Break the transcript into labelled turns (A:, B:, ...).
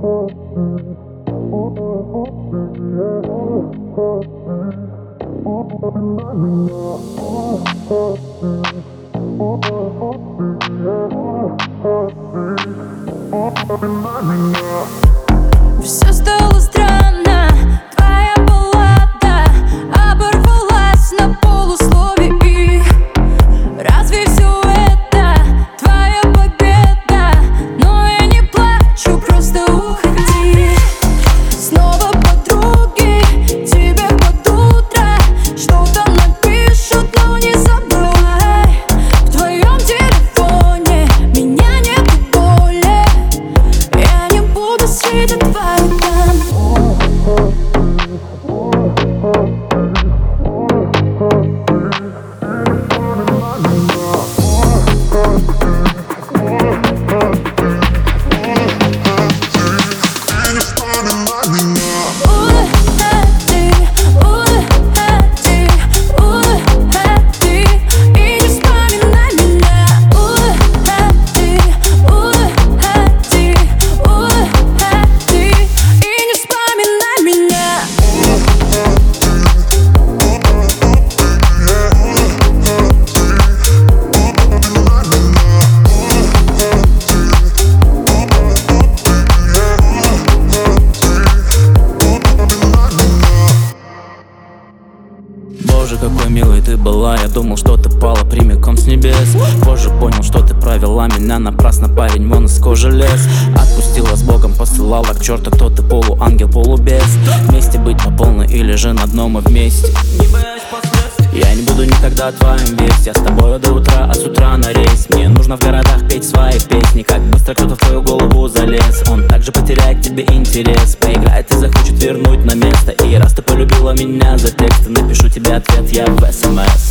A: Все стало странно, твоя баллада оборвалась на полуслове. И разве все это твоя победа? Но я не плачу, просто уходи. Снова подруги тебе под утро что-то напишут, но не забывай. В твоем телефоне меня нет более. Я не буду сидеть в твоем доме.
B: Боже, какой милой ты была. Я думал, что ты пала прямиком с небес. Позже понял, что ты провела меня напрасно. Парень вон из кожи лез. Отпустила с Богом, посылала к черту. Кто ты, полуангел, полубес. Вместе быть по полной или же на дно мы вместе. Не боясь последствий. Я не буду никогда твоим весь. Я с тобой до утра, а с утра на рейс. Мне нужно в городах петь свои песни. Как быстро кто-то в твою голову залез. Он также потеряет к тебе интерес. Поиграет и захочет вернуть на место. И раз ты полюбила меня за тексты, напишу тебе ответ я в СМС.